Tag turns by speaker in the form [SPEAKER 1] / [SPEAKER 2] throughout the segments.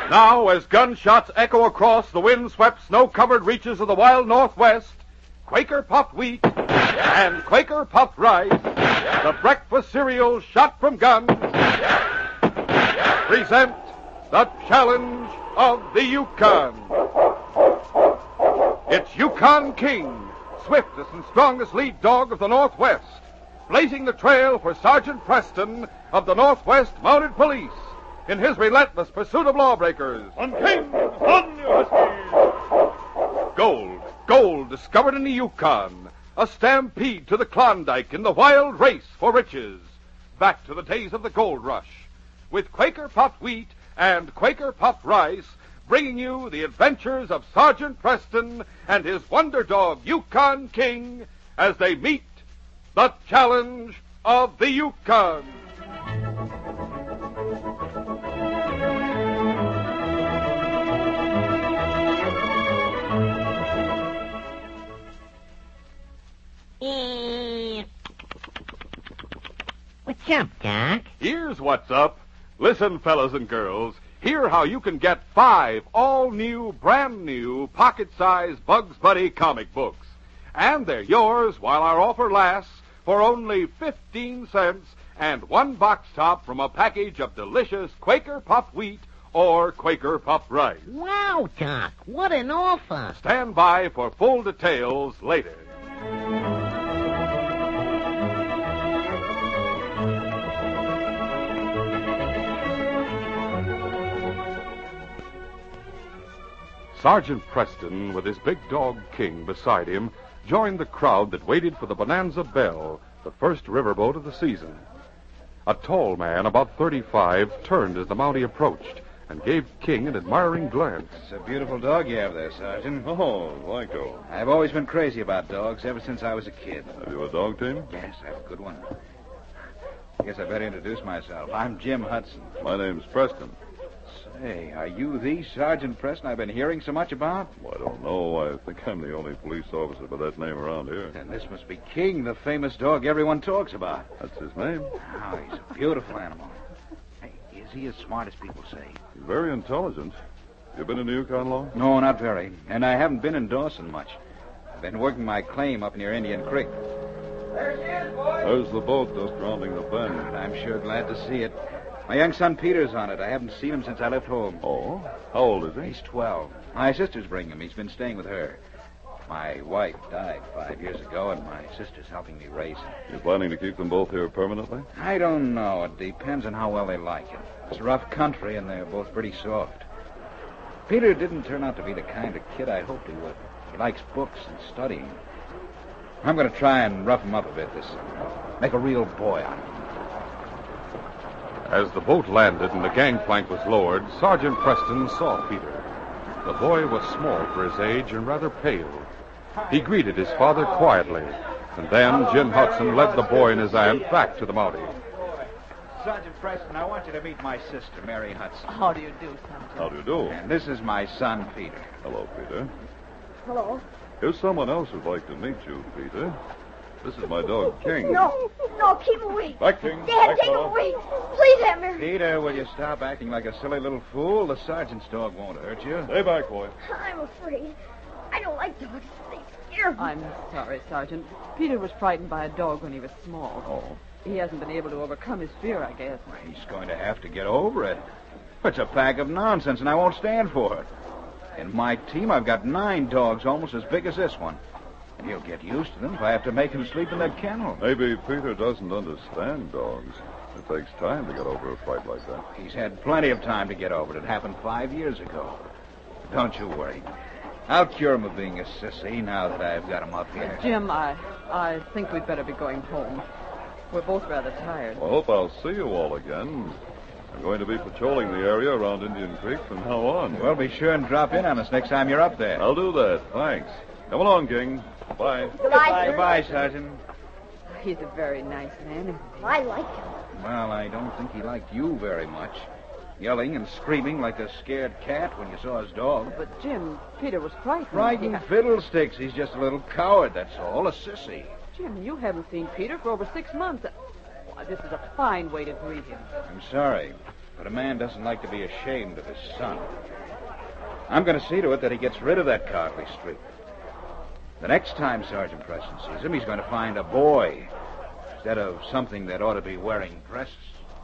[SPEAKER 1] Now, as gunshots echo across the wind-swept, snow-covered reaches of the wild Northwest, Quaker Puffed Wheat and Quaker Puffed Rice, the breakfast cereal shot from guns, present the challenge of the Yukon. It's Yukon King, swiftest and strongest lead dog of the Northwest, blazing the trail for Sergeant Preston of the Northwest Mounted Police in his relentless pursuit of lawbreakers.
[SPEAKER 2] On King, on your huskies.
[SPEAKER 1] Gold discovered in the Yukon, a stampede to the Klondike in the wild race for riches. Back to the days of the gold rush, with Quaker Puffed Wheat and Quaker Puffed Rice, bringing you the adventures of Sergeant Preston and his wonder dog, Yukon King, as they meet the challenge of the Yukon.
[SPEAKER 3] What's up, Doc?
[SPEAKER 1] Here's what's up. Listen, fellas and girls, hear how you can get 5 all-new, brand-new, pocket-sized Bugs Bunny comic books. And they're yours while our offer lasts for only 15 cents and 1 box top from a package of delicious Quaker Puffed Wheat or Quaker Puffed Rice.
[SPEAKER 3] Wow, Doc, what an offer.
[SPEAKER 1] Stand by for full details later. Sergeant Preston, with his big dog King beside him, joined the crowd that waited for the Bonanza Belle, the first riverboat of the season. A tall man, about 35, turned as the Mountie approached and gave King an admiring glance.
[SPEAKER 4] It's a beautiful dog you have there, Sergeant.
[SPEAKER 2] Oh, Blanco.
[SPEAKER 4] I've always been crazy about dogs ever since I was a kid.
[SPEAKER 2] Have you a dog team?
[SPEAKER 4] Yes, I have a good one. I guess I better introduce myself. I'm Jim Hudson.
[SPEAKER 2] My name's Preston.
[SPEAKER 4] Say, are you the Sergeant Preston I've been hearing so much about?
[SPEAKER 2] Well, I don't know. I think I'm the only police officer by that name around here.
[SPEAKER 4] Then this must be King, the famous dog everyone talks about.
[SPEAKER 2] That's his name.
[SPEAKER 4] Oh, he's a beautiful animal. Hey, is he as smart as people say?
[SPEAKER 2] He's very intelligent. You been in the Yukon long?
[SPEAKER 4] No, not very. And I haven't been in Dawson much. I've been working my claim up near Indian Creek.
[SPEAKER 5] There she is, boys.
[SPEAKER 2] There's the boat just rounding the bend.
[SPEAKER 4] I'm sure glad to see it. My young son Peter's on it. I haven't seen him since I left home.
[SPEAKER 2] Oh? How old is he?
[SPEAKER 4] He's 12. My sister's bringing him. He's been staying with her. My wife died 5 years ago, and my sister's helping me raise him.
[SPEAKER 2] You planning to keep them both here permanently?
[SPEAKER 4] I don't know. It depends on how well they like it. It's a rough country, and they're both pretty soft. Peter didn't turn out to be the kind of kid I hoped he would. He likes books and studying. I'm going to try and rough him up a bit this summer. Make a real boy out of him.
[SPEAKER 1] As the boat landed and the gangplank was lowered, Sergeant Preston saw Peter. The boy was small for his age and rather pale. He greeted his father quietly, and then Jim Hudson led the boy and his aunt back to the Mountie.
[SPEAKER 4] Sergeant Preston, I want you to meet my sister, Mary Hudson.
[SPEAKER 6] How do you do, Sergeant?
[SPEAKER 2] How do you do?
[SPEAKER 4] And this is my son, Peter.
[SPEAKER 2] Hello, Peter.
[SPEAKER 6] Hello.
[SPEAKER 2] Here's someone else who'd like to meet you, Peter. This is my dog, King.
[SPEAKER 5] No, keep away.
[SPEAKER 2] Back, King.
[SPEAKER 5] Dad,
[SPEAKER 2] Back,
[SPEAKER 5] take him
[SPEAKER 2] fella.
[SPEAKER 5] away. Please, have Mary.
[SPEAKER 4] Peter, will you stop acting like a silly little fool? The sergeant's dog won't hurt you.
[SPEAKER 2] Stay back, boy.
[SPEAKER 5] I'm afraid. I don't like dogs. They scare me.
[SPEAKER 6] I'm sorry, Sergeant. Peter was frightened by a dog when he was small.
[SPEAKER 4] Oh.
[SPEAKER 6] He hasn't been able to overcome his fear, I guess.
[SPEAKER 4] He's going to have to get over it. It's a pack of nonsense, and I won't stand for it. In my team, I've got 9 dogs almost as big as this one. And he'll get used to them if I have to make him sleep in that kennel.
[SPEAKER 2] Maybe Peter doesn't understand dogs. It takes time to get over a fight like that.
[SPEAKER 4] He's had plenty of time to get over it. It happened 5 years ago. Don't you worry. I'll cure him of being a sissy now that I've got him up here.
[SPEAKER 6] Jim, I think we'd better be going home. We're both rather tired.
[SPEAKER 2] I hope I'll see you all again. I'm going to be patrolling the area around Indian Creek from now on.
[SPEAKER 4] Well, be sure and drop in on us next time you're up there.
[SPEAKER 2] I'll do that. Thanks. Come along, King. Bye.
[SPEAKER 5] Goodbye, sir.
[SPEAKER 4] Goodbye, Sergeant.
[SPEAKER 6] He's a very nice man, isn't he?
[SPEAKER 5] I like him.
[SPEAKER 4] Well, I don't think he liked you very much. Yelling and screaming like a scared cat when you saw his dog.
[SPEAKER 6] But, Jim, Peter was frightened.
[SPEAKER 4] Frightened fiddlesticks. He's just a little coward, that's all. A sissy.
[SPEAKER 6] Jim, you haven't seen Peter for over 6 months. Why, this is a fine way to greet him.
[SPEAKER 4] I'm sorry, but a man doesn't like to be ashamed of his son. I'm going to see to it that he gets rid of that cowardly streak. The next time Sergeant Preston sees him, he's going to find a boy instead of something that ought to be wearing dresses.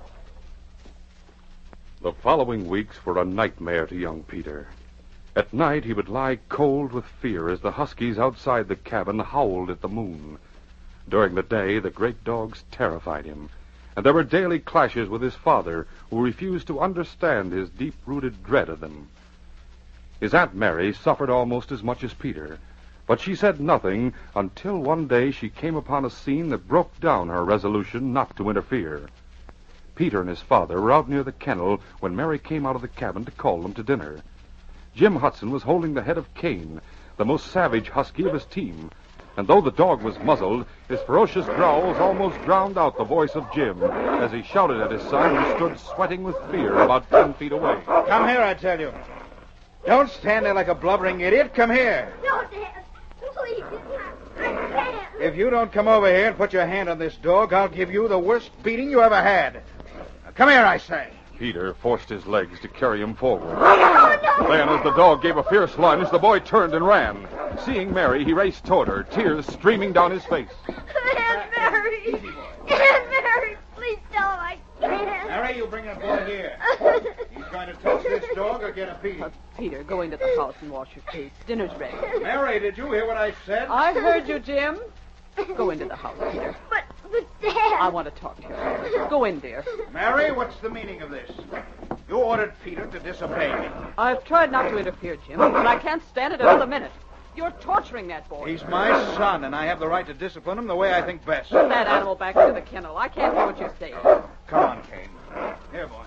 [SPEAKER 1] The following weeks were a nightmare to young Peter. At night, he would lie cold with fear as the huskies outside the cabin howled at the moon. During the day, the great dogs terrified him, and there were daily clashes with his father, who refused to understand his deep-rooted dread of them. His Aunt Mary suffered almost as much as Peter, but she said nothing until one day she came upon a scene that broke down her resolution not to interfere. Peter and his father were out near the kennel when Mary came out of the cabin to call them to dinner. Jim Hudson was holding the head of Kane, the most savage husky of his team, and though the dog was muzzled, his ferocious growls almost drowned out the voice of Jim as he shouted at his son, who stood sweating with fear about 10 feet away.
[SPEAKER 4] Come here, I tell you. Don't stand there like a blubbering idiot. Come here.
[SPEAKER 5] No, Dad. Please. I can't.
[SPEAKER 4] If you don't come over here and put your hand on this dog, I'll give you the worst beating you ever had. Now, come here, I say.
[SPEAKER 1] Peter forced his legs to carry him forward.
[SPEAKER 5] Oh, no.
[SPEAKER 1] Then, as the dog gave a fierce lunge, the boy turned and ran. Seeing Mary, he raced toward her, tears streaming down his face.
[SPEAKER 5] Aunt Mary. Aunt Mary, please tell him I can't.
[SPEAKER 4] Mary, you bring that boy here. He's going to touch this dog or get a beating.
[SPEAKER 6] Peter, go into the house and wash your face. Dinner's ready.
[SPEAKER 4] Mary, did you hear what I said?
[SPEAKER 6] I heard you, Jim. Go into the house, Peter.
[SPEAKER 5] But Dad.
[SPEAKER 6] I want to talk to you. Go in, dear.
[SPEAKER 4] Mary, what's the meaning of this? You ordered Peter to disobey me.
[SPEAKER 6] I've tried not to interfere, Jim, but I can't stand it another minute. You're torturing that boy.
[SPEAKER 4] He's my son, and I have the right to discipline him the way I think best.
[SPEAKER 6] Put that animal back into the kennel. I can't hear what you're saying.
[SPEAKER 4] Come on, Kane. Here, boy.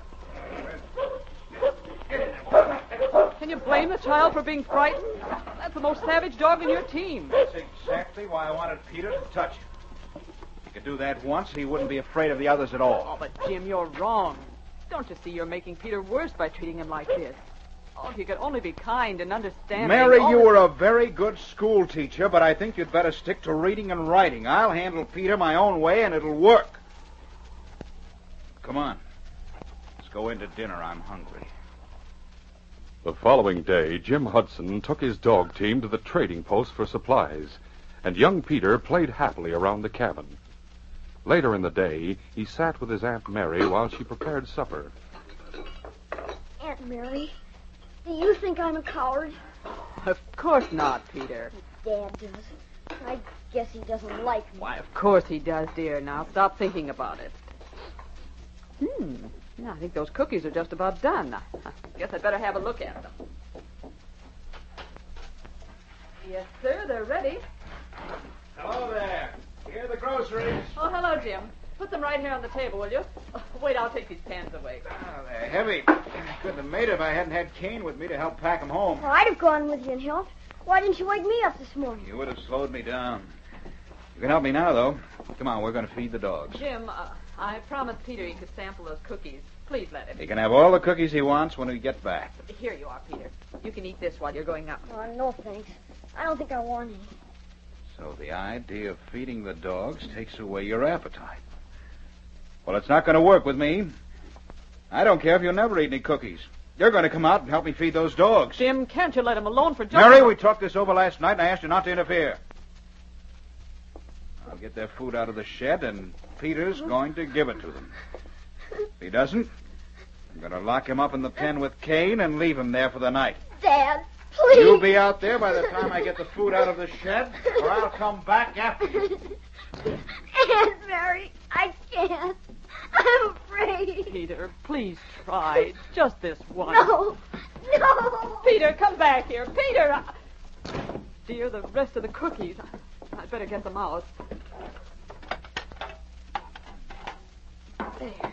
[SPEAKER 6] Can you blame the child for being frightened? That's the most savage dog in your team.
[SPEAKER 4] That's exactly why I wanted Peter to touch him. If he could do that once, he wouldn't be afraid of the others at
[SPEAKER 6] Oh,
[SPEAKER 4] all.
[SPEAKER 6] but Jim, you're wrong. Don't you see you're making Peter worse by treating him like this? Oh, if you could only be kind and understanding.
[SPEAKER 4] Mary, you were a very good school teacher, but I think you'd better stick to reading and writing. I'll handle Peter my own way, and it'll work. Come on. Let's go into dinner. I'm hungry.
[SPEAKER 1] The following day, Jim Hudson took his dog team to the trading post for supplies, and young Peter played happily around the cabin. Later in the day, he sat with his Aunt Mary while she prepared supper.
[SPEAKER 5] Aunt Mary, do you think I'm a coward?
[SPEAKER 6] Of course not, Peter.
[SPEAKER 5] Dad does. I guess he doesn't like me.
[SPEAKER 6] Why, of course he does, dear. Now, stop thinking about it. Yeah, I think those cookies are just about done. I guess I'd better have a look at them. Yes, sir, they're ready.
[SPEAKER 4] Hello there. Here are the groceries.
[SPEAKER 6] Oh, hello, Jim. Put them right here on the table, will you? Wait, I'll take these pans away.
[SPEAKER 4] Oh, they're heavy. I couldn't have made it if I hadn't had Kane with me to help pack them home.
[SPEAKER 5] Well, I'd have gone with you and helped. Why didn't you wake me up this morning?
[SPEAKER 4] You would have slowed me down. You can help me now, though. Come on, we're going to feed the dogs.
[SPEAKER 6] Jim, I promised Peter he could sample those cookies. Please let him.
[SPEAKER 4] He can have all the cookies he wants when we get back.
[SPEAKER 6] Here you are, Peter. You can eat this while you're going up.
[SPEAKER 5] No, thanks. I don't think I want any.
[SPEAKER 4] So the idea of feeding the dogs takes away your appetite. Well, it's not going to work with me. I don't care if you'll never eat any cookies. You're going to come out and help me feed those dogs.
[SPEAKER 6] Jim, can't you let him alone for just...
[SPEAKER 4] Mary, we talked this over last night, and I asked you not to interfere. I'll get their food out of the shed, and Peter's going to give it to them. If he doesn't, I'm going to lock him up in the pen with Kane and leave him there for the night.
[SPEAKER 5] Dad, please.
[SPEAKER 4] You'll be out there by the time I get the food out of the shed, or I'll come back after you.
[SPEAKER 5] Aunt Mary, I can't. I'm afraid.
[SPEAKER 6] Peter, please try. Just this once.
[SPEAKER 5] No.
[SPEAKER 6] Peter, come back here. Peter! Dear, the rest of the cookies. I'd better get them out. There.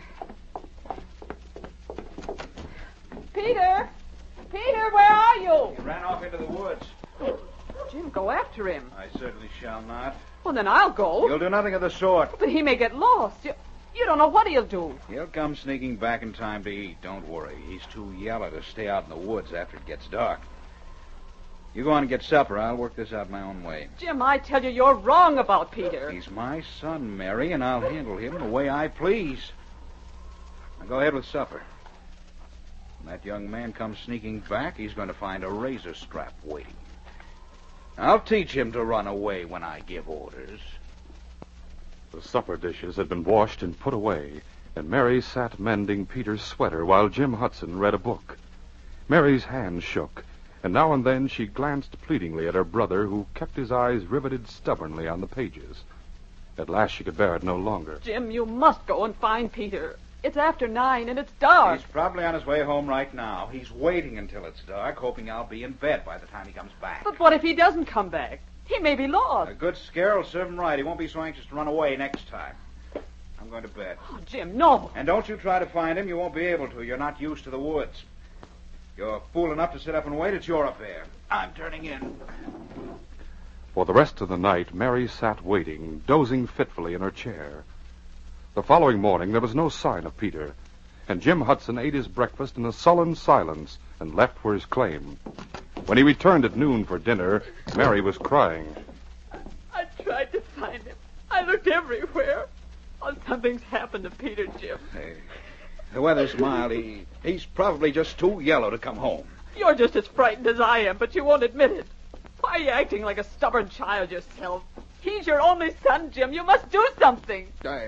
[SPEAKER 6] Peter! Peter, where are you?
[SPEAKER 4] He ran off into the woods.
[SPEAKER 6] Jim, go after him.
[SPEAKER 4] I certainly shall not.
[SPEAKER 6] Well, then I'll go.
[SPEAKER 4] You'll do nothing of the sort.
[SPEAKER 6] But he may get lost. You don't know what he'll do.
[SPEAKER 4] He'll come sneaking back in time to eat. Don't worry. He's too yellow to stay out in the woods after it gets dark. You go on and get supper. I'll work this out my own way.
[SPEAKER 6] Jim, I tell you, you're wrong about Peter.
[SPEAKER 4] He's my son, Mary, and I'll handle him the way I please. Now go ahead with supper. When that young man comes sneaking back, he's going to find a razor strap waiting. I'll teach him to run away when I give orders.
[SPEAKER 1] The supper dishes had been washed and put away, and Mary sat mending Peter's sweater while Jim Hudson read a book. Mary's hands shook, and now and then she glanced pleadingly at her brother, who kept his eyes riveted stubbornly on the pages. At last she could bear it no longer.
[SPEAKER 6] Jim, you must go and find Peter. It's after 9 and it's dark.
[SPEAKER 4] He's probably on his way home right now. He's waiting until it's dark, hoping I'll be in bed by the time he comes back.
[SPEAKER 6] But what if he doesn't come back? He may be lost.
[SPEAKER 4] A good scare will serve him right. He won't be so anxious to run away next time. I'm going to bed.
[SPEAKER 6] Oh, Jim, no.
[SPEAKER 4] And don't you try to find him. You won't be able to. You're not used to the woods. You're fool enough to sit up and wait. It's your affair. I'm turning in.
[SPEAKER 1] For the rest of the night, Mary sat waiting, dozing fitfully in her chair. The following morning, there was no sign of Peter, and Jim Hudson ate his breakfast in a sullen silence and left for his claim. When he returned at noon for dinner, Mary was crying.
[SPEAKER 6] I tried to find him. I looked everywhere. Oh, something's happened to Peter, Jim.
[SPEAKER 4] Hey, the weather's mild. He's probably just too yellow to come home.
[SPEAKER 6] You're just as frightened as I am, but you won't admit it. Why are you acting like a stubborn child yourself? He's your only son, Jim. You must do something.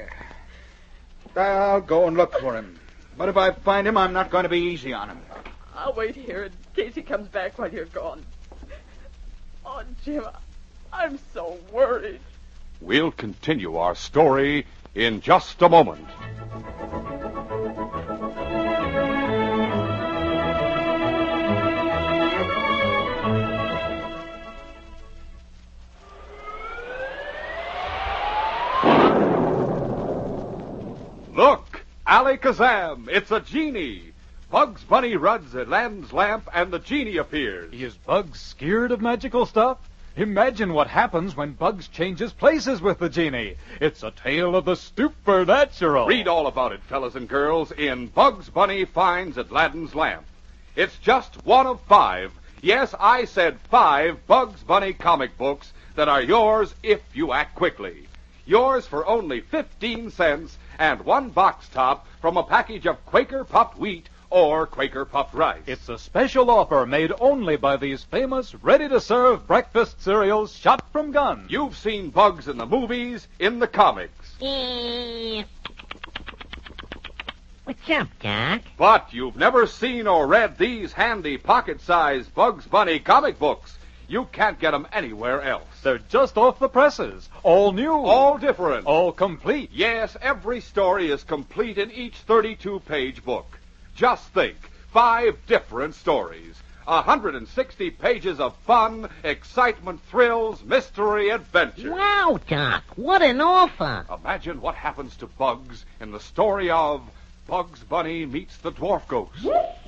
[SPEAKER 4] I'll go and look for him. But if I find him, I'm not going to be easy on him.
[SPEAKER 6] I'll wait here in case he comes back while you're gone. Oh, Jim, I'm so worried.
[SPEAKER 1] We'll continue our story in just a moment. Look! Alakazam! It's a genie! Bugs Bunny rubs Aladdin's lamp, and the genie appears.
[SPEAKER 7] Is Bugs scared of magical stuff? Imagine what happens when Bugs changes places with the genie. It's a tale of the supernatural.
[SPEAKER 1] Read all about it, fellas and girls, in Bugs Bunny Finds Aladdin's Lamp. It's just one of 5. Yes, I said 5 Bugs Bunny comic books that are yours if you act quickly. Yours for only 15 cents and 1 box top from a package of Quaker puffed wheat or Quaker puffed rice.
[SPEAKER 7] It's a special offer made only by these famous, ready-to-serve breakfast cereals shot from guns.
[SPEAKER 1] You've seen Bugs in the movies, in the comics.
[SPEAKER 3] What's up, Doc?
[SPEAKER 1] But you've never seen or read these handy pocket-sized Bugs Bunny comic books. You can't get them anywhere else.
[SPEAKER 7] They're just off the presses. All new.
[SPEAKER 1] All different.
[SPEAKER 7] All complete.
[SPEAKER 1] Yes, every story is complete in each 32-page book. Just think, 5 different stories. 160 pages of fun, excitement, thrills, mystery, adventure.
[SPEAKER 3] Wow, Doc, what an offer.
[SPEAKER 1] Imagine what happens to Bugs in the story of Bugs Bunny Meets the Dwarf Ghost.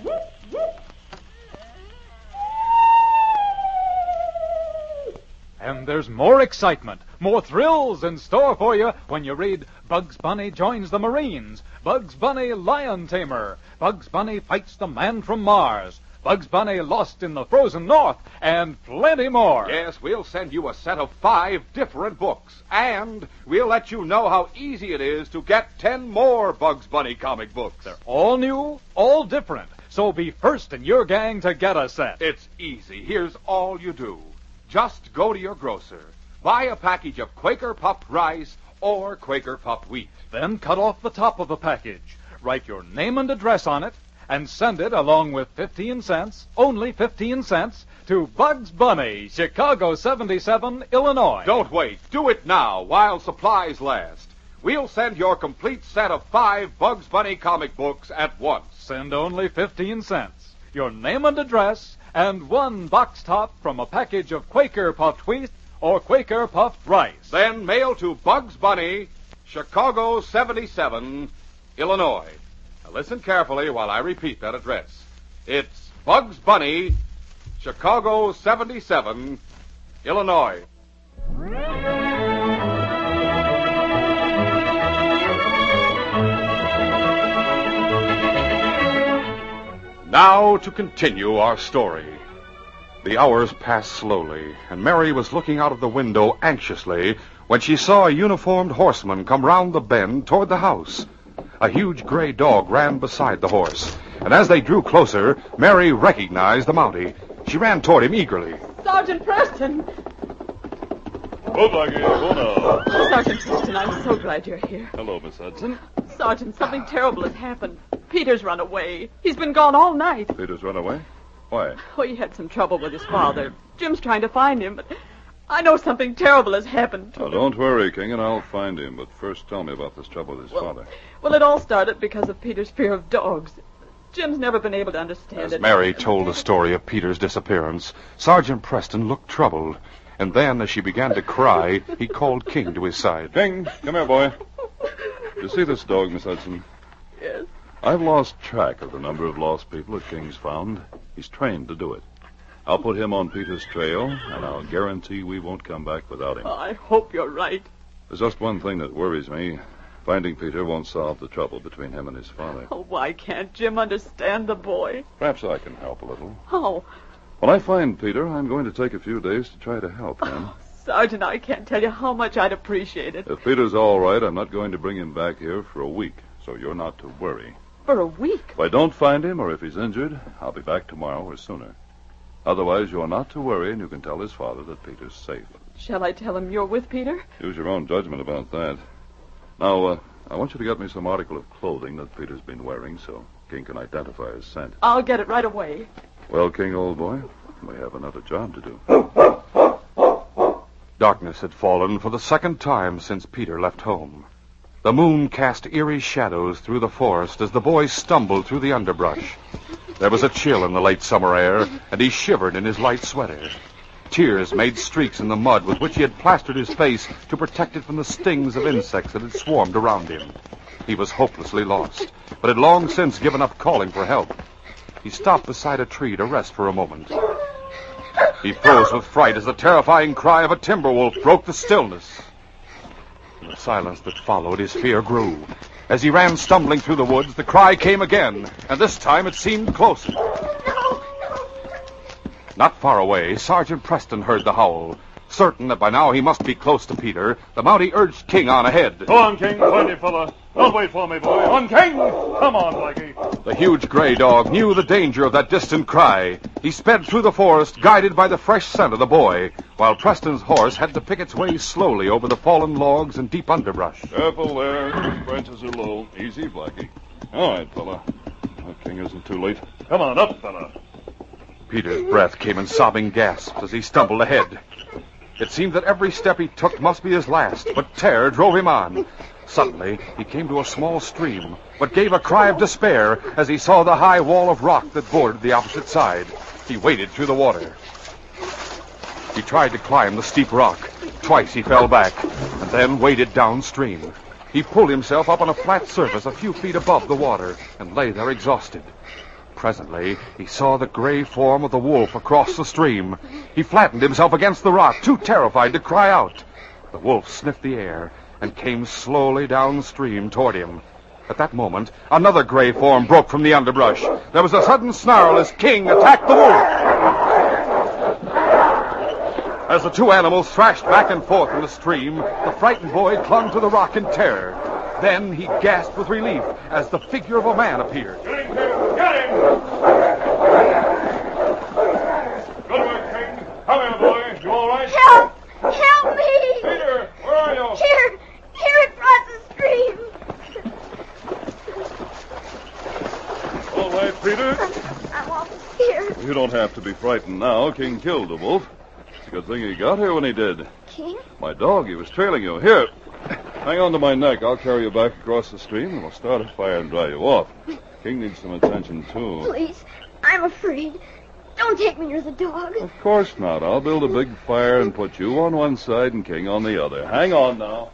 [SPEAKER 7] And there's more excitement, more thrills in store for you when you read Bugs Bunny Joins the Marines, Bugs Bunny Lion Tamer, Bugs Bunny Fights the Man from Mars, Bugs Bunny Lost in the Frozen North, and plenty more.
[SPEAKER 1] Yes, we'll send you a set of 5 different books, and we'll let you know how easy it is to get 10 more Bugs Bunny comic books.
[SPEAKER 7] They're all new, all different, so be first in your gang to get a set.
[SPEAKER 1] It's easy. Here's all you do. Just go to your grocer, buy a package of Quaker puffed rice or Quaker puffed wheat.
[SPEAKER 7] Then cut off the top of the package, write your name and address on it, and send it along with 15 cents, only 15 cents, to Bugs Bunny, Chicago 77, Illinois.
[SPEAKER 1] Don't wait. Do it now while supplies last. We'll send your complete set of 5 Bugs Bunny comic books at once.
[SPEAKER 7] Send only 15 cents, your name and address, and 1 box top from a package of Quaker puffed wheat or Quaker puffed rice.
[SPEAKER 1] Then mail to Bugs Bunny, Chicago 77, Illinois. Now listen carefully while I repeat that address. It's Bugs Bunny, Chicago 77, Illinois. Now to continue our story. The hours passed slowly, and Mary was looking out of the window anxiously when she saw a uniformed horseman come round the bend toward the house. A huge gray dog ran beside the horse, and as they drew closer, Mary recognized the Mountie. She ran toward him eagerly.
[SPEAKER 6] Sergeant Preston!
[SPEAKER 2] Oh, Blackie, go now.
[SPEAKER 6] Sergeant Preston, I'm so glad you're here.
[SPEAKER 2] Hello, Miss Hudson.
[SPEAKER 6] Sergeant, something terrible has happened. Peter's run away. He's been gone all night.
[SPEAKER 2] Peter's run away? Why?
[SPEAKER 6] Oh, he had some trouble with his father. Jim's trying to find him, but I know something terrible has happened to
[SPEAKER 2] Now,
[SPEAKER 6] him.
[SPEAKER 2] don't worry, King, and I'll find him. But first tell me about this trouble with his father.
[SPEAKER 6] Well, it all started because of Peter's fear of dogs. Jim's never been able to understand
[SPEAKER 1] As
[SPEAKER 6] it.
[SPEAKER 1] Mary told the story of Peter's disappearance, Sergeant Preston looked troubled. And then, as she began to cry, he called King to his side.
[SPEAKER 2] King, come here, boy. You see this dog, Miss Hudson?
[SPEAKER 6] Yes.
[SPEAKER 2] I've lost track of the number of lost people that King's found. He's trained to do it. I'll put him on Peter's trail, and I'll guarantee we won't come back without him.
[SPEAKER 6] Oh, I hope you're right.
[SPEAKER 2] There's just one thing that worries me. Finding Peter won't solve the trouble between him and his father.
[SPEAKER 6] Oh, why can't Jim understand the boy?
[SPEAKER 2] Perhaps I can help a little.
[SPEAKER 6] Oh,
[SPEAKER 2] When I find Peter, I'm going to take a few days to try to help him.
[SPEAKER 6] Sergeant, I can't tell you how much I'd appreciate it.
[SPEAKER 2] If Peter's all right, I'm not going to bring him back here for a week, so you're not to worry.
[SPEAKER 6] For a week.
[SPEAKER 2] If I don't find him or if he's injured, I'll be back tomorrow or sooner. Otherwise, you're not to worry, and you can tell his father that Peter's safe.
[SPEAKER 6] Shall I tell him you're with Peter?
[SPEAKER 2] Use your own judgment about that. Now, I want you to get me some article of clothing that Peter's been wearing so King can identify his scent.
[SPEAKER 6] I'll get it right away.
[SPEAKER 2] Well, King, old boy, we have another job to do.
[SPEAKER 1] Darkness had fallen for the second time since Peter left home. The moon cast eerie shadows through the forest as the boy stumbled through the underbrush. There was a chill in the late summer air, and he shivered in his light sweater. Tears made streaks in the mud with which he had plastered his face to protect it from the stings of insects that had swarmed around him. He was hopelessly lost, but had long since given up calling for help. He stopped beside a tree to rest for a moment. He froze with fright as the terrifying cry of a timber wolf broke the stillness. In the silence that followed, his fear grew. As he ran stumbling through the woods, the cry came again, and this time it seemed closer. Not far away, Sergeant Preston heard the howl. Certain that by now he must be close to Peter, the Mountie urged King on ahead.
[SPEAKER 2] Go on, King. Find him, fella. Don't wait for me, boy. On, King! Come on, Blackie.
[SPEAKER 1] The huge gray dog knew the danger of that distant cry. He sped through the forest, guided by the fresh scent of the boy, while Preston's horse had to pick its way slowly over the fallen logs and deep underbrush.
[SPEAKER 2] Careful there. These branches are low. Easy, Blackie. All right, fella. The King isn't too late. Come on, up, fella.
[SPEAKER 1] Peter's breath came in sobbing gasps as he stumbled ahead. It seemed that every step he took must be his last, but terror drove him on. Suddenly, he came to a small stream, but gave a cry of despair as he saw the high wall of rock that bordered the opposite side. He waded through the water. He tried to climb the steep rock. Twice he fell back, and then waded downstream. He pulled himself up on a flat surface a few feet above the water, and lay there exhausted. Presently, he saw the gray form of the wolf across the stream. He flattened himself against the rock, too terrified to cry out. The wolf sniffed the air and came slowly downstream toward him. At that moment, another gray form broke from the underbrush. There was a sudden snarl as King attacked the wolf. As the two animals thrashed back and forth in the stream, the frightened boy clung to the rock in terror. Then he gasped with relief as the figure of a man appeared.
[SPEAKER 2] Get him, King! Get him! Good work, King. Come here, boy. You all right?
[SPEAKER 5] Help! Help me!
[SPEAKER 2] Peter, where are you?
[SPEAKER 5] Here across the stream.
[SPEAKER 2] All right, Peter.
[SPEAKER 5] I'm all scared.
[SPEAKER 2] You don't have to be frightened now. King killed the wolf. It's a good thing he got here when he did.
[SPEAKER 5] King?
[SPEAKER 2] My dog, he was trailing you. Here, hang on to my neck. I'll carry you back across the stream, and we'll start a fire and dry you off. King needs some attention, too.
[SPEAKER 5] Please, I'm afraid. Don't take me near the dog.
[SPEAKER 2] Of course not. I'll build a big fire and put you on one side and King on the other. Hang on now.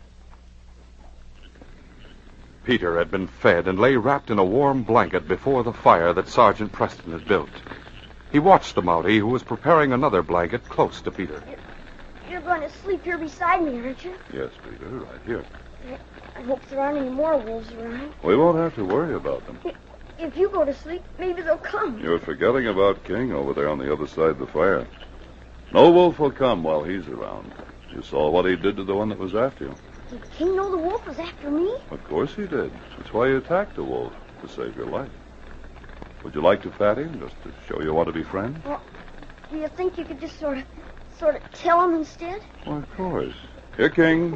[SPEAKER 1] Peter had been fed and lay wrapped in a warm blanket before the fire that Sergeant Preston had built. He watched the Mountie, who was preparing another blanket close to Peter.
[SPEAKER 5] You're going to sleep here beside me, aren't you?
[SPEAKER 2] Yes, Peter, right here.
[SPEAKER 5] I hope there aren't any more wolves around.
[SPEAKER 2] We won't have to worry about them.
[SPEAKER 5] If you go to sleep, maybe they'll come.
[SPEAKER 2] You're forgetting about King over there on the other side of the fire. No wolf will come while he's around. You saw what he did to the one that was after you.
[SPEAKER 5] Did King know the wolf was after me?
[SPEAKER 2] Of course he did. That's why he attacked the wolf, to save your life. Would you like to pat him, just to show you want to be friends?
[SPEAKER 5] Well, do you think you could just sort of tell him instead?
[SPEAKER 2] Well, of course. Here, King.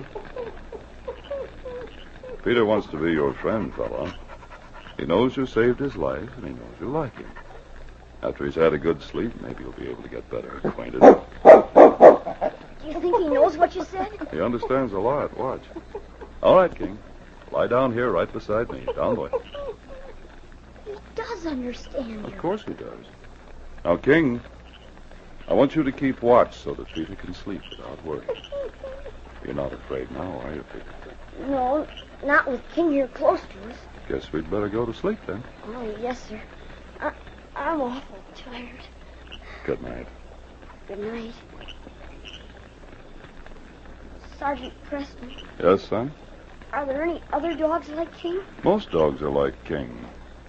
[SPEAKER 2] Peter wants to be your friend, fella. He knows you saved his life, and he knows you like him. After he's had a good sleep, maybe he'll be able to get better acquainted.
[SPEAKER 5] Do you think he knows what you said?
[SPEAKER 2] He understands a lot. Watch. All right, King. Lie down here right beside me. Down, boy.
[SPEAKER 5] He does understand
[SPEAKER 2] Of
[SPEAKER 5] you.
[SPEAKER 2] course he does. Now, King, I want you to keep watch so that Peter can sleep without worry. You're not afraid now, are you, Peter?
[SPEAKER 5] No, not with King here close to us.
[SPEAKER 2] Guess we'd better go to sleep then.
[SPEAKER 5] Oh, yes, sir. I'm awful tired.
[SPEAKER 2] Good night.
[SPEAKER 5] Good night. Sergeant Preston,
[SPEAKER 2] Yes, son?
[SPEAKER 5] are there any other dogs like King?
[SPEAKER 2] Most dogs are like King.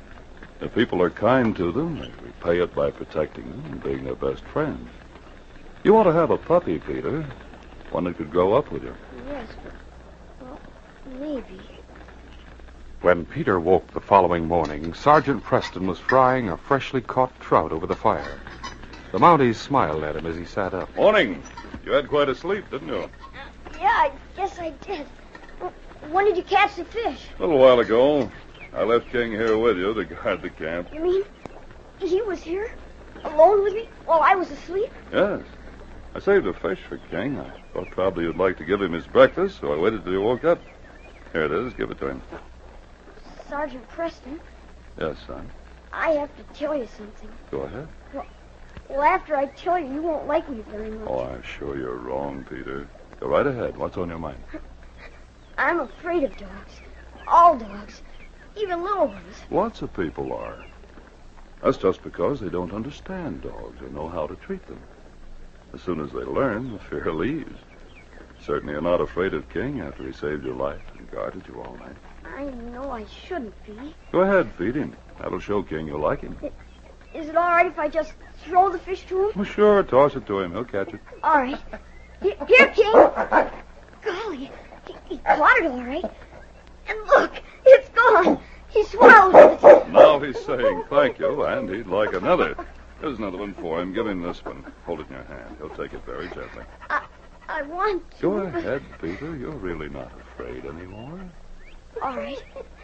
[SPEAKER 2] If people are kind to them, they repay it by protecting them and being their best friends. You ought to have a puppy, Peter. One that could grow up with you.
[SPEAKER 5] Yes, but, well, maybe.
[SPEAKER 1] When Peter woke the following morning, Sergeant Preston was frying a freshly caught trout over the fire. The Mounties smiled at him as he sat up.
[SPEAKER 2] Morning. You had quite a sleep, didn't you?
[SPEAKER 5] Yeah, I guess I did. When did you catch the fish?
[SPEAKER 2] A little while ago. I left King here with you to guard the camp.
[SPEAKER 5] You mean he was here, alone with me, while I was asleep?
[SPEAKER 2] Yes. I saved a fish for King. I thought probably you'd like to give him his breakfast, so I waited till he woke up. Here it is. Give it to him.
[SPEAKER 5] Sergeant Preston,
[SPEAKER 2] Yes, son.
[SPEAKER 5] I have to tell you something.
[SPEAKER 2] Go ahead.
[SPEAKER 5] Well, after I tell you, you won't like me very much.
[SPEAKER 2] Oh, I'm sure you're wrong, Peter. Go right ahead. What's on your mind?
[SPEAKER 5] I'm afraid of dogs. All dogs. Even little ones.
[SPEAKER 2] Lots of people are. That's just because they don't understand dogs or know how to treat them. As soon as they learn, the fear leaves. Certainly you're not afraid of King after he saved your life and guarded you all night.
[SPEAKER 5] I know I shouldn't be.
[SPEAKER 2] Go ahead, feed him. That'll show King you like him.
[SPEAKER 5] Is it all right if I just throw the fish to him?
[SPEAKER 2] Well, sure, toss it to him. He'll catch it.
[SPEAKER 5] All right. Here, King. Golly, he caught it all right. And look, it's gone. He swallowed it.
[SPEAKER 2] Now he's saying thank you, and he'd like another. There's another one for him. Give him this one. Hold it in your hand. He'll take it very gently.
[SPEAKER 5] I want to.
[SPEAKER 2] Go ahead, Peter. You're really not afraid anymore.
[SPEAKER 5] All right.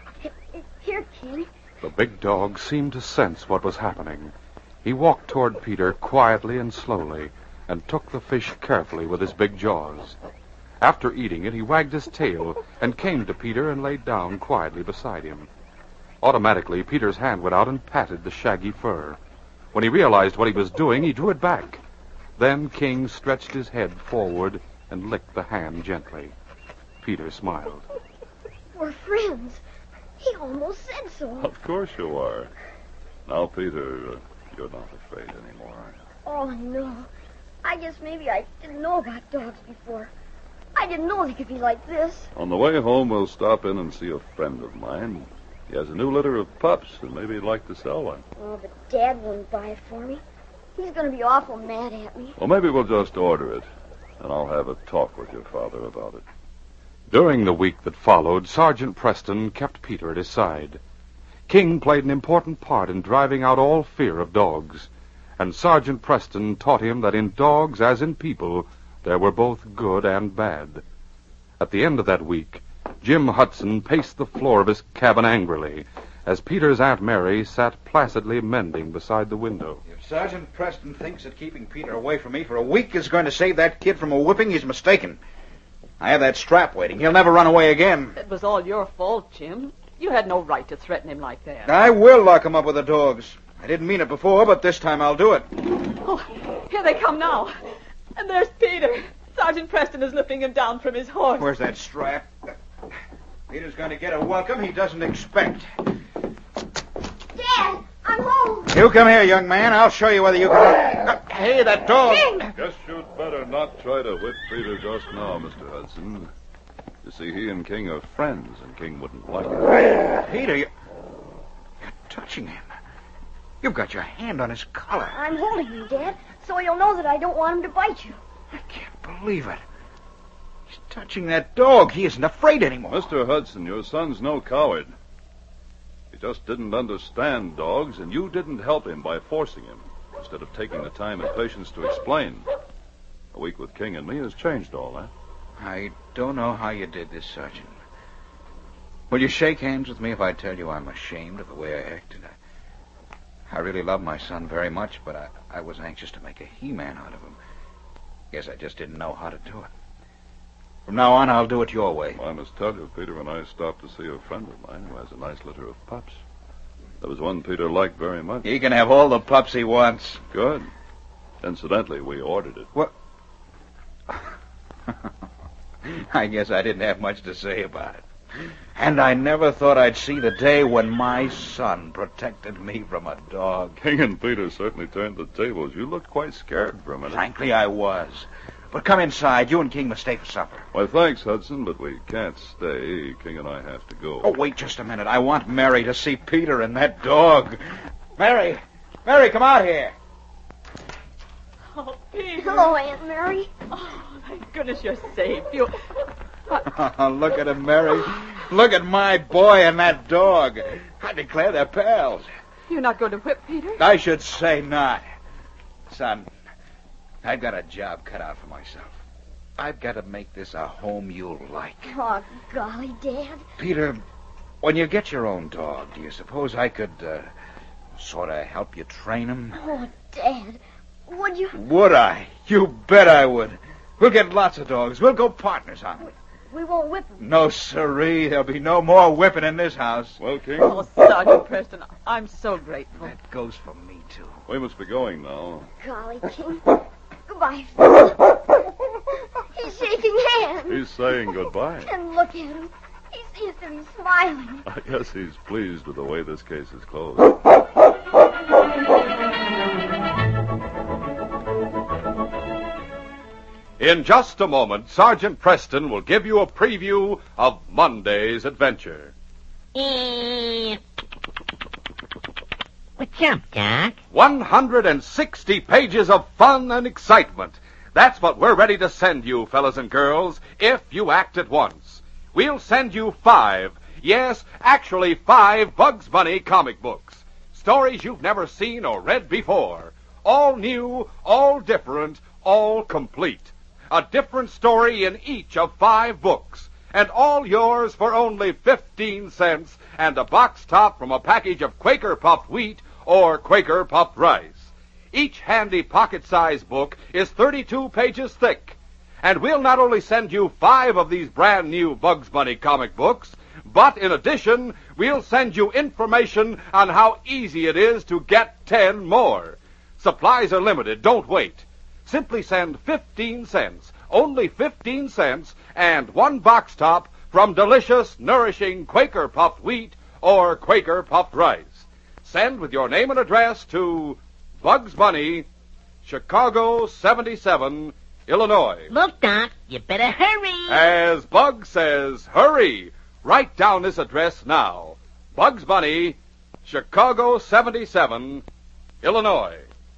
[SPEAKER 5] Here, King.
[SPEAKER 1] The big dog seemed to sense what was happening. He walked toward Peter quietly and slowly and took the fish carefully with his big jaws. After eating it, he wagged his tail and came to Peter and laid down quietly beside him. Automatically, Peter's hand went out and patted the shaggy fur. When he realized what he was doing, he drew it back. Then King stretched his head forward and licked the hand gently. Peter smiled.
[SPEAKER 5] We're friends. He almost said so.
[SPEAKER 2] Of course you are. Now, Peter, you're not afraid anymore.
[SPEAKER 5] Oh, no. I guess maybe I didn't know about dogs before. I didn't know they could be like this.
[SPEAKER 2] On the way home, we'll stop in and see a friend of mine. He has a new litter of pups, and maybe he'd like to sell one.
[SPEAKER 5] Oh, but Dad wouldn't buy it for me. He's going to be awful mad at me.
[SPEAKER 2] Well, maybe we'll just order it, and I'll have a talk with your father about it.
[SPEAKER 1] During the week that followed, Sergeant Preston kept Peter at his side. King played an important part in driving out all fear of dogs, and Sergeant Preston taught him that in dogs, as in people, there were both good and bad. At the end of that week, Jim Hudson paced the floor of his cabin angrily as Peter's Aunt Mary sat placidly mending beside the window.
[SPEAKER 4] If Sergeant Preston thinks that keeping Peter away from me for a week is going to save that kid from a whipping, he's mistaken. I have that strap waiting. He'll never run away again.
[SPEAKER 6] It was all your fault, Jim. You had no right to threaten him like that.
[SPEAKER 4] I will lock him up with the dogs. I didn't mean it before, but this time I'll do it.
[SPEAKER 6] Oh, here they come now. And there's Peter. Sergeant Preston is lifting him down from his horse.
[SPEAKER 4] Where's that strap? Peter's going to get a welcome he doesn't expect.
[SPEAKER 5] Dad, I'm home.
[SPEAKER 4] You come here, young man. I'll show you whether you can... Hey, that dog.
[SPEAKER 5] King!
[SPEAKER 2] Guess you'd better not try to whip Peter just now, Mr. Hudson. You see, he and King are friends, and King wouldn't like it.
[SPEAKER 4] Peter, you touched touching him. You've got your hand on his collar.
[SPEAKER 5] I'm holding him, Dad, so he'll know that I don't want him to bite you.
[SPEAKER 4] I can't believe it. He's touching that dog. He isn't afraid anymore.
[SPEAKER 2] Mr. Hudson, your son's no coward. He just didn't understand dogs, and you didn't help him by forcing him, instead of taking the time and patience to explain. A week with King and me has changed all that.
[SPEAKER 4] I don't know how you did this, Sergeant. Will you shake hands with me if I tell you I'm ashamed of the way I acted? I really love my son very much, but I was anxious to make a he-man out of him. Guess I just didn't know how to do it. From now on, I'll do it your way.
[SPEAKER 2] Well, I must tell you, Peter and I stopped to see a friend of mine who has a nice litter of pups. There was one Peter liked very much.
[SPEAKER 4] He can have all the pups he wants.
[SPEAKER 2] Good. Incidentally, we ordered it.
[SPEAKER 4] What? I guess I didn't have much to say about it. And I never thought I'd see the day when my son protected me from a dog.
[SPEAKER 2] King and Peter certainly turned the tables. You looked quite scared for a minute.
[SPEAKER 4] Frankly, I was. But come inside. You and King must stay for supper.
[SPEAKER 2] Why, thanks, Hudson, but we can't stay. King and I have to go.
[SPEAKER 4] Oh, wait just a minute. I want Mary to see Peter and that dog. Mary! Mary, come out here.
[SPEAKER 6] Oh, Peter.
[SPEAKER 5] Hello, Aunt Mary.
[SPEAKER 6] Oh, thank goodness you're safe. You...
[SPEAKER 4] Look at him, Mary. Look at my boy and that dog. I declare they're pals.
[SPEAKER 6] You're not going to whip Peter?
[SPEAKER 4] I should say not. Son, I've got a job cut out for myself. I've got to make this a home you'll like.
[SPEAKER 5] Oh, golly, Dad.
[SPEAKER 4] Peter, when you get your own dog, do you suppose I could, sort of help you train him?
[SPEAKER 5] Oh, Dad, would you?
[SPEAKER 4] Would I? You bet I would. We'll get lots of dogs. We'll go partners on it.
[SPEAKER 5] We won't whip him.
[SPEAKER 4] No, sirree. There'll be no more whipping in this house.
[SPEAKER 2] Well, King,
[SPEAKER 6] Oh, Sergeant Preston, I'm so grateful.
[SPEAKER 4] That goes for me, too.
[SPEAKER 2] we must be going now.
[SPEAKER 5] Golly, King. Goodbye. He's shaking hands.
[SPEAKER 2] He's saying goodbye.
[SPEAKER 5] And look at him. He seems to be smiling.
[SPEAKER 2] I guess he's pleased with the way this case is closed.
[SPEAKER 1] In just a moment, Sergeant Preston will give you a preview of Monday's adventure.
[SPEAKER 3] What's up, Doc?
[SPEAKER 1] 160 pages of fun and excitement. That's what we're ready to send you, fellas and girls, if you act at once. We'll send you 5, yes, actually 5 Bugs Bunny comic books. Stories you've never seen or read before. All new, all different, all complete. A different story in each of 5 books. And all yours for only 15 cents and a box top from a package of Quaker Puffed Wheat or Quaker Puffed Rice. Each handy pocket-sized book is 32 pages thick. And we'll not only send you 5 of these brand new Bugs Bunny comic books, but in addition, we'll send you information on how easy it is to get 10 more. Supplies are limited. Don't wait. Simply send 15 cents, only 15 cents, and 1 box top from delicious, nourishing Quaker Puffed Wheat or Quaker Puffed Rice. Send with your name and address to Bugs Bunny, Chicago 77, Illinois.
[SPEAKER 3] Look, Doc, you better hurry.
[SPEAKER 1] As Bugs says, hurry! Write down this address now. Bugs Bunny, Chicago 77, Illinois.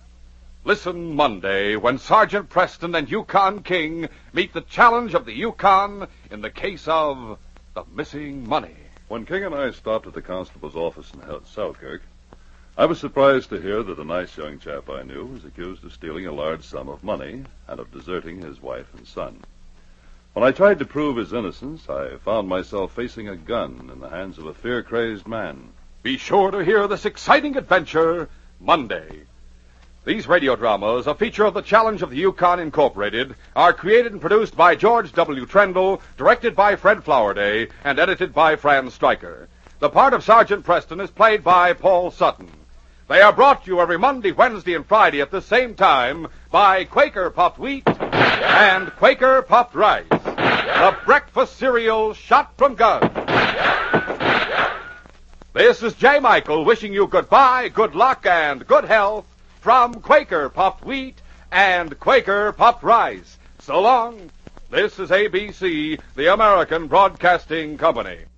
[SPEAKER 1] Listen Monday when Sergeant Preston and Yukon King meet the challenge of the Yukon in the case of the missing money.
[SPEAKER 2] When King and I stopped at the constable's office in Selkirk, I was surprised to hear that a nice young chap I knew was accused of stealing a large sum of money and of deserting his wife and son. When I tried to prove his innocence, I found myself facing a gun in the hands of a fear-crazed man.
[SPEAKER 1] Be sure to hear this exciting adventure Monday. These radio dramas, a feature of the Challenge of the Yukon Incorporated, are created and produced by George W. Trendle, directed by Fred Flowerday, and edited by Fran Stryker. The part of Sergeant Preston is played by Paul Sutton. They are brought to you every Monday, Wednesday, and Friday at the same time by Quaker Puffed Wheat and Quaker Puffed Rice, the breakfast cereal shot from guns. This is J. Michael wishing you goodbye, good luck, and good health from Quaker Puffed Wheat and Quaker Puffed Rice. So long. This is ABC, the American Broadcasting Company.